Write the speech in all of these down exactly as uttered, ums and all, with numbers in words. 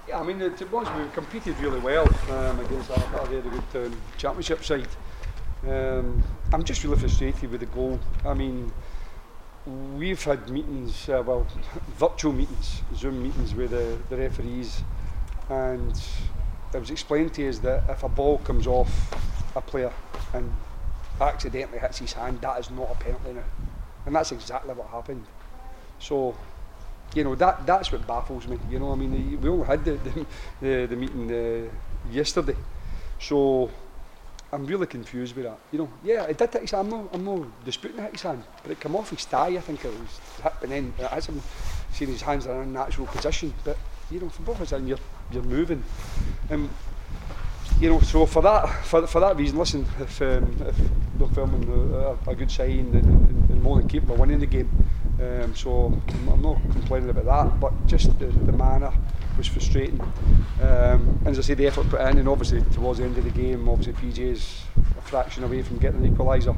Yeah, I mean, to be honest, we competed really well um, against a, a very good um, championship side. Um, I'm just really frustrated with the goal. I mean, we've had meetings, uh, well, virtual meetings, Zoom meetings with the, the referees, and it was explained to us that if a ball comes off a player and accidentally hits his hand, that is not a penalty now. And that's exactly what happened. So, you know, that that's what baffles me. You know, I mean, we only had the the, the, the meeting uh, yesterday, so I'm really confused with that. You know, yeah, it did hit his hand. I'm not, I'm not disputing it hit his hand, but it came off his thigh. I think it was hit, and then it has him seeing his hands are in a natural position. But you know, from both of us, you're you're moving, and you know, so for that for for that reason, listen, if um, if they're filming a, a good sign and, and, and more than capable of winning the game. Um, so I'm, I'm not complaining about that, but just the, the manner was frustrating. Um, and as I say, the effort put in, and obviously towards the end of the game, obviously P J's a fraction away from getting an equaliser.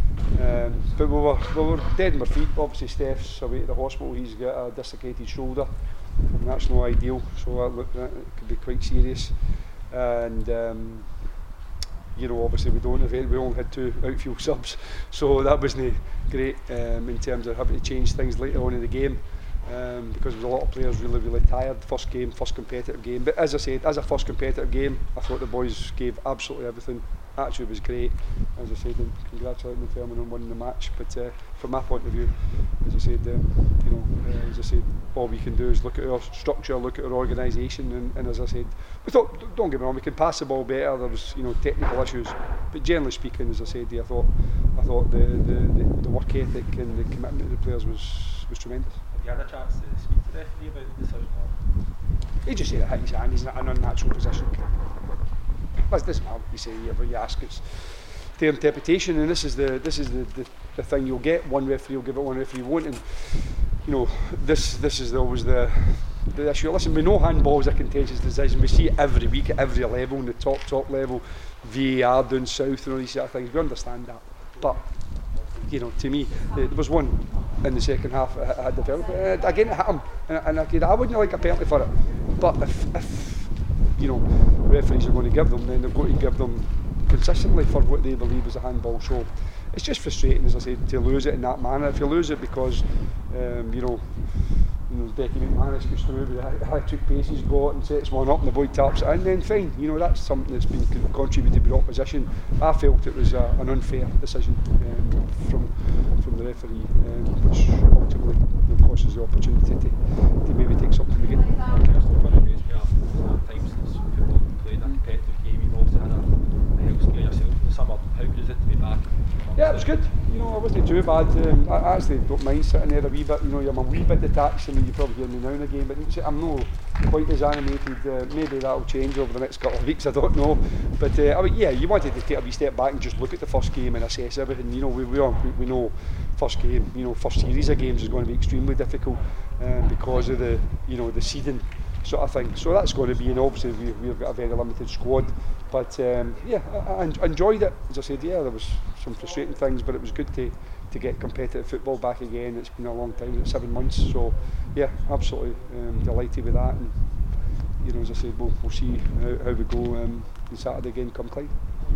Um, but we were, we were dead on our feet. Obviously Steph's away at the hospital, he's got a dislocated shoulder, and that's no ideal, so that looked, it could be quite serious. And um, you know, obviously we don't have, we only had two outfield subs, so that wasn't great um, in terms of having to change things later on in the game, um, because there was a lot of players really, really tired. First game, first competitive game. But as I said, as a first competitive game, I thought the boys gave absolutely everything. Actually, it was great. As I said, and congratulating the Fairman on winning the match. But uh, from my point of view, as I said, um, you know, uh, as I said, all we can do is look at our structure, look at our organisation, and, and as I said, we thought, don't get me wrong, we can pass the ball better. There was, you know, technical issues, but generally speaking, as I said, I thought, I thought the the, the, the work ethic and the commitment of the players was was tremendous. Have you had a chance to speak to the referee about the decision? He just said it hit his hand. He's in an unnatural position. That doesn't matter what you say. Whatever you ask, it's their interpretation, and this is the this is the, the, the thing you'll get. One referee will give it, one referee won't, and you know, this this is always the the issue. Listen, we know handball is a contentious decision. We see it every week at every level, in the top top level, V A R down south and all these sort of things. We understand that, but you know, to me, there was one in the second half that had developed. Uh, again, it hit him, and, and again, I wouldn't like a penalty for it. But if, if you know, referees are going to give them, then they're going to give them consistently for what they believe is a handball. So it's just frustrating, as I said, to lose it in that manner. If you lose it because um, you know, you know, Becky McManus goes through with the electric pace he's got and sets one up and the boy taps it in, then fine. You know, that's something that's been con contributed by the opposition. I felt it was uh, an unfair decision um, from from the referee, um, which ultimately cost us the opportunity to, to maybe take something to the game. Times since football played a competitive game, you've also had a, a health scare yourself in the summer. How good is it to be back? Yeah, it was good. You know, it wasn't too bad. Um, I, I actually don't mind sitting there a wee bit. You know, I'm a wee bit detached. I mean, you probably hear me now and again, but I'm not quite as animated. Uh, maybe that'll change over the next couple of weeks. I don't know. But uh, I mean, yeah, you wanted to take a wee step back and just look at the first game and assess everything. You know, we we, are, we, we know first game, you know, first series of games is going to be extremely difficult um, because of the, you know, the seeding sort of thing. So that's going to be, and obviously we, we've got a very limited squad. But um, yeah, I, I enjoyed it. As I said, yeah, there was some frustrating things, but it was good to to get competitive football back again. It's been a long time, it's seven months. So yeah, absolutely um, delighted with that. And you know, as I said, we'll, we'll see how, how we go um, on Saturday again come Clyde.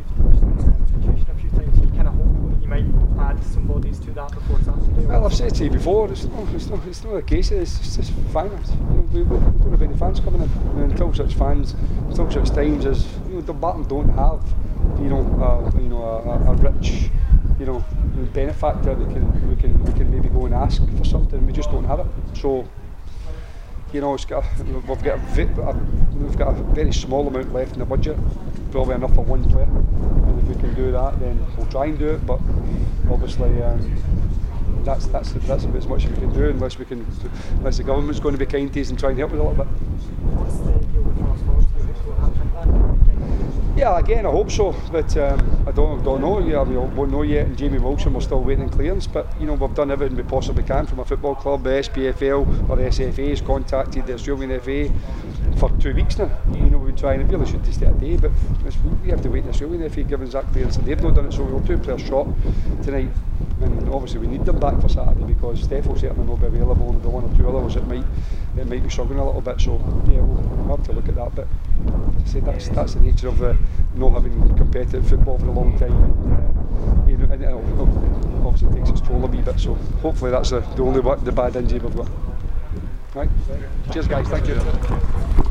A few times, you kind of hope that you might add some bodies to that before Saturday. Well, I've said to you before, it's not, it's not, it's not the case. It's just, it's finance. You know, we, we don't have any fans coming in, and until such fans, until such times as you know, Dumbarton don't have, you know, uh, you know, a, a rich, you know, benefactor that can we can we can maybe go and ask for something. We just don't have it. So, you know, it's got, we've got a, a, we've got a very small amount left in the budget, probably enough for one player. And if we can do that, then we'll try and do it. But obviously, um, that's that's that's about as much as we can do, unless we can, unless the government's going to be kind to us and try and help us a little bit. What's the deal with Ross Lawrence? Do you think we'll have that? Yeah, again, I hope so, but um, I don't don't know. Yeah, we won't know yet. And Jamie Wilson, we're still waiting on clearance. But you know, we've done everything we possibly can from a football club. The S P F L or the S F A has contacted the Australian F A for two weeks now. You know, we've been trying. It really should just take a day, but we have to wait in the Australian F A giving us that clearance, and they've not done it. So we were two players short tonight. and obviously we need them back for Saturday because Steph will certainly not be available, and the one or two others it might it might be struggling a little bit. So yeah, we'll, we'll have to look at that. But as I say, that's that's the nature of uh, not having competitive football for a long time. And, uh, you know, and it obviously takes its toll a wee bit. So hopefully that's the, the only the bad injury we've got. Right. Cheers, guys. Thank you.